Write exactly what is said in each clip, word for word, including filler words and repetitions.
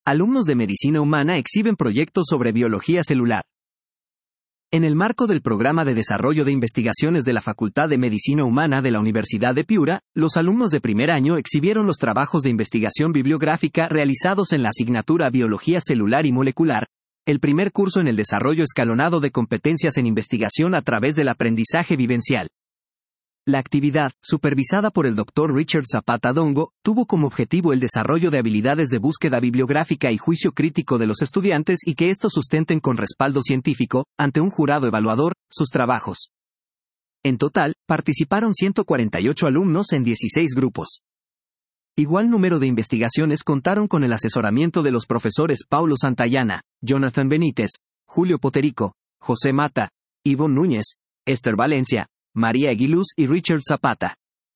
alumnos de medicina humana exhiben proyectos sobre biología celular. En el marco del Programa de Desarrollo de Investigaciones de la Facultad de Medicina Humana de la Universidad de Piura, los alumnos de primer año exhibieron los trabajos de investigación bibliográfica realizados en la asignatura Biología Celular y Molecular, el primer curso en el desarrollo escalonado de competencias en investigación a través del aprendizaje vivencial. La actividad, supervisada por el doctor Richard Zapata Dongo, tuvo como objetivo el desarrollo de habilidades de búsqueda bibliográfica y juicio crítico de los estudiantes y que estos sustenten con respaldo científico, ante un jurado evaluador, sus trabajos. En total, participaron ciento cuarenta y ocho alumnos en dieciséis grupos. Igual número de investigaciones contaron con el asesoramiento de los profesores Paulo Santayana, Jonathan Benítez, Julio Poterico, José Mata, Ivonne Núñez, Esther Valencia, María Aguiluz y Richard Zapata.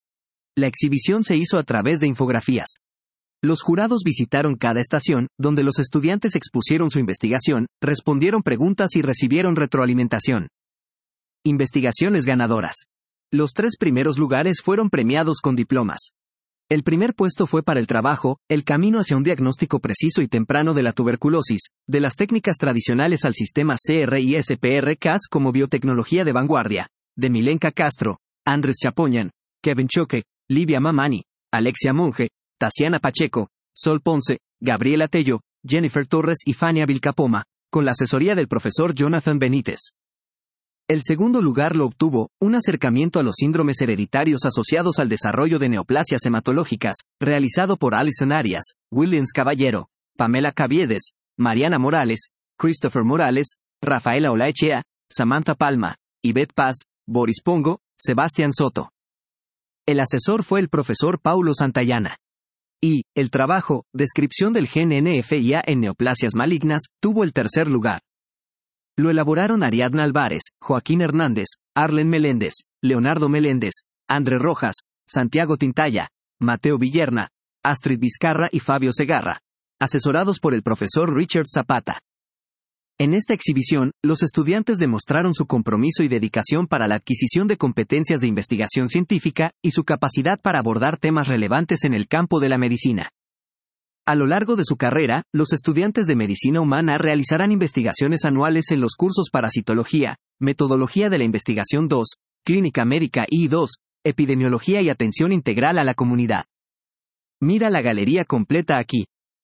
La exhibición se hizo a través de infografías. Los jurados visitaron cada estación, donde los estudiantes expusieron su investigación, respondieron preguntas y recibieron retroalimentación. Investigaciones ganadoras. Los tres primeros lugares fueron premiados con diplomas. El primer puesto fue para el trabajo, El camino hacia un diagnóstico preciso y temprano de la tuberculosis, de las técnicas tradicionales al sistema C R I S P R C A S como biotecnología de vanguardia, de Milenka Castro, Andrés Chapoñan, Kevin Choque, Livia Mamani, Alexia Monge, Tasiana Pacheco, Sol Ponce, Gabriela Tello, Jennifer Torres y Fania Vilcapoma, con la asesoría del profesor Jonathan Benítez. El segundo lugar lo obtuvo, un acercamiento a los síndromes hereditarios asociados al desarrollo de neoplasias hematológicas, realizado por Alison Arias, Williams Caballero, Pamela Caviedes, Mariana Morales, Christopher Morales, Rafaela Olaechea, Samantha Palma, Ivette Paz, Boris Pongo, Sebastián Soto. El asesor fue el profesor Paulo Santayana. Y, el trabajo, Descripción del gen N F I A en neoplasias malignas, tuvo el tercer lugar. Lo elaboraron Ariadna Álvarez, Joaquín Hernández, Arlen Meléndez, Leonardo Meléndez, André Rojas, Santiago Tintaya, Mateo Villerna, Astrid Vizcarra y Fabio Segarra, asesorados por el profesor Richard Zapata. En esta exhibición, los estudiantes demostraron su compromiso y dedicación para la adquisición de competencias de investigación científica y su capacidad para abordar temas relevantes en el campo de la medicina. A lo largo de su carrera, los estudiantes de medicina humana realizarán investigaciones anuales en los cursos Parasitología, Metodología de la Investigación dos, Clínica Médica I dos, Epidemiología y Atención Integral a la Comunidad. Mira la galería completa aquí.